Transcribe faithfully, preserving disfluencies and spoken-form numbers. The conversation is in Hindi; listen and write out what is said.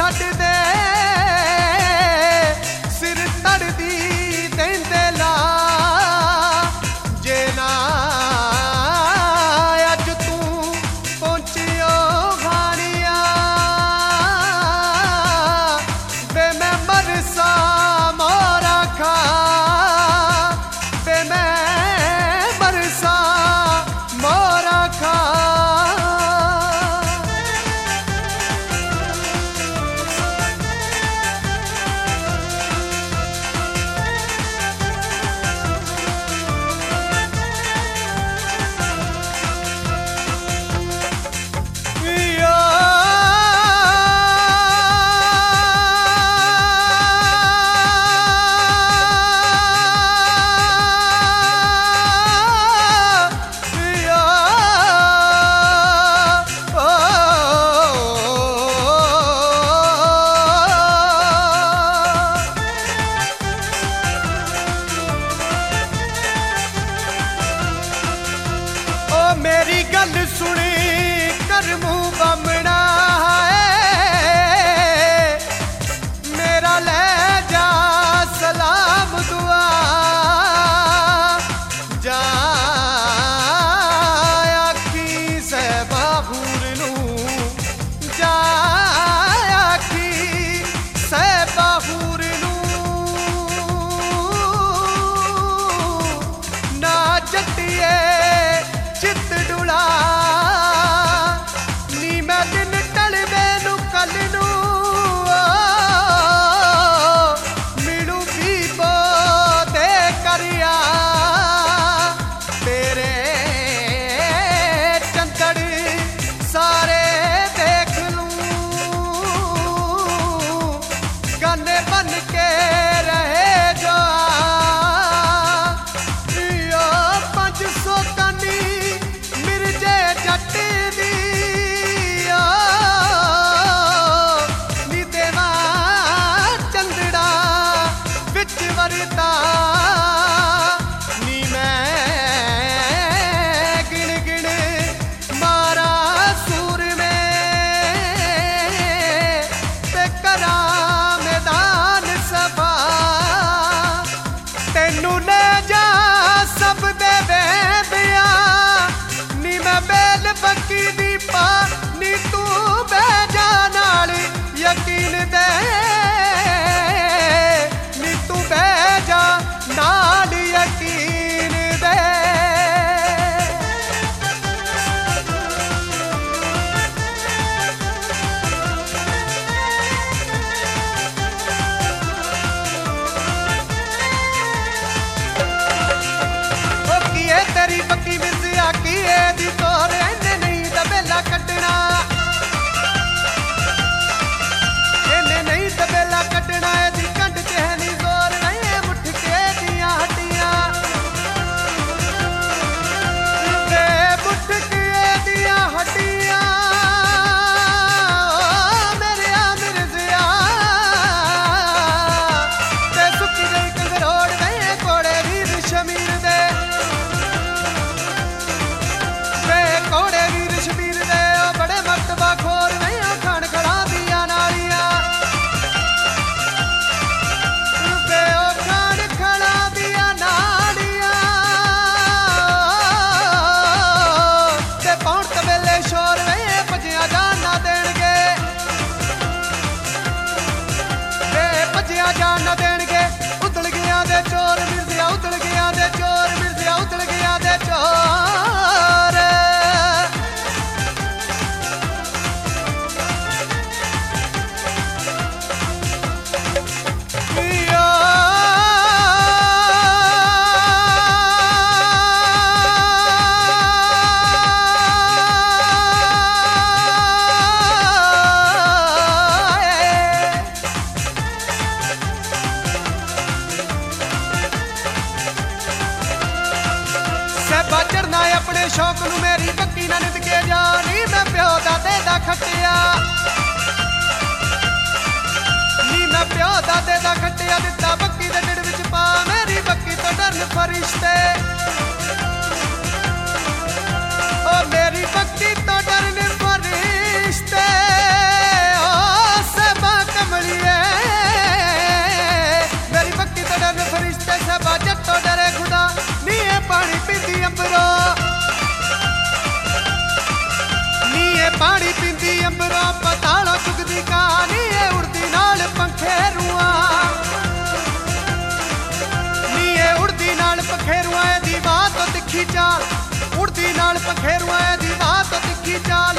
छड़ दे सिर तड़दी देंदे ला जे ना अज तू पहुंचियो घाणिया बे मैं मरसा मोरा खा बे मैं मरसा मोरा खा मेरी गल सुनी कर मुंह बमना है मेरा ले जा सलाम दुआ जा आखी से बाहूर नू जा आखी से बाहूर नू ना जटिए चित डुला नी मैं दिन टलवे नू कल नू मिलू भी बो दे करिया तेरे चंदड़ सारे देख लूं गाने बन के रहे जो यो पांच सौ कानी मिर्जे जट दी नी देवा चंदड़ा बिच वरता नी मैं गिण गिण मारा सूर में ते करा मैदान सभा तेनू ले जा सब दे बेबिया नी मैं बेल बकी दी पा नी तू बह जा नाल यकीन दे नी तू बह जा नाल यकीन दे ओ कीए तेरी बकी मिर्जिया कीए दी तोर इन्ने नहीं दबेला कटना इन्ने नहीं दबेला कटना दी कंड च है नी जोर नहीं मुठ के दियां हड्डियां वे मुठ के दियां हड्डियां मेरे आ मिर्जिया ते सुक्की गई कंगरोड़ नहीं कोड़े वीर शमीर दे वे कोड़े वीर शमीर दे ओ बड़े मर्तबा खोर नहीं ओ खान खड़ा दिया नालियां वे ओ खान खड़ा दिया नालियां ते पौण तबेले शोर नहीं भजिया जान ना देणगे वे भजिया जान ना देणगे उतल गया दे चोर मिर्जिया उतल गया दे चोर मिर्जिया उतल गया दे चोर सहबा चढ़ना अपने शौक नू मेरी बक्की ना नित के जा नी मैं प्यो दादे दा खटिया नी मैं प्यो दादे दा खटिया दिता बक्की दे ढिड विच पा मेरी बक्की तो डरन फरिश्ते ओ मेरी बक्की तो डरन फरिश्ते ओ सहबा अंबरों पतालों चुगदी कहानी ये उड़दी नाल पंखेरुआ नी ये उड़दी नाल पंखेरुआ दी बात तो तिखी चाल उड़दी नाल पंखेरुआ दी बात तो तिखी चाल